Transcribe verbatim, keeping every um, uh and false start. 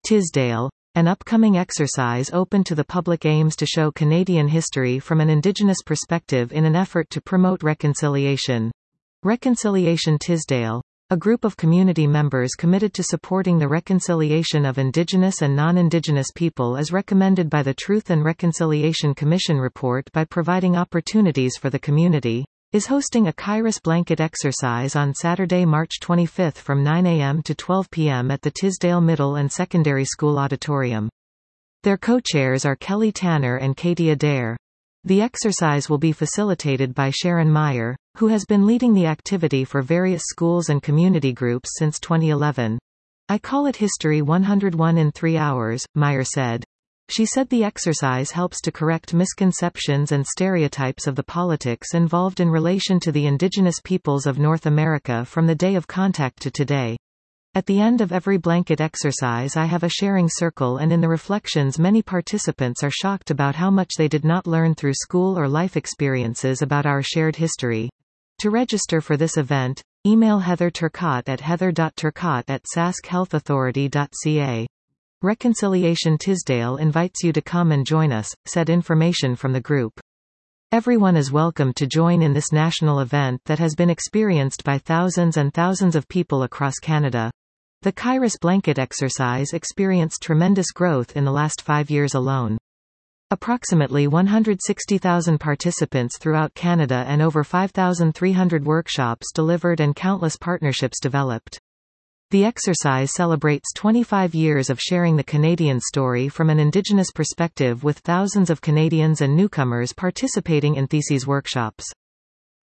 Tisdale, an upcoming exercise open to the public aims to show Canadian history from an Indigenous perspective in an effort to promote reconciliation. Reconciliation Tisdale, a group of community members committed to supporting the reconciliation of Indigenous and non-Indigenous people as recommended by the Truth and Reconciliation Commission report by providing opportunities for the community, is hosting a Kairos blanket exercise on Saturday, March twenty-fifth from nine a m to twelve p m at the Tisdale Middle and Secondary School Auditorium. Their co-chairs are Kelly Tanner and Katie Adair. The exercise will be facilitated by Sharon Meyer, who has been leading the activity for various schools and community groups since twenty eleven. "I call it History one oh one in three hours, Meyer said. She said the exercise helps to correct misconceptions and stereotypes of the politics involved in relation to the Indigenous peoples of North America from the day of contact to today. At the end of every blanket exercise I have a sharing circle, and in the reflections many participants are shocked about how much they did not learn through school or life experiences about our shared history. To register for this event, email Heather Turcotte at heather dot turcotte at sask health authority dot c a. Reconciliation Tisdale invites you to come and join us, said information from the group. Everyone is welcome to join in this national event that has been experienced by thousands and thousands of people across Canada. The Kairos blanket exercise experienced tremendous growth in the last five years alone. Approximately one hundred sixty thousand participants throughout Canada and over five thousand three hundred workshops delivered and countless partnerships developed. The exercise celebrates twenty-five years of sharing the Canadian story from an Indigenous perspective, with thousands of Canadians and newcomers participating in theses workshops.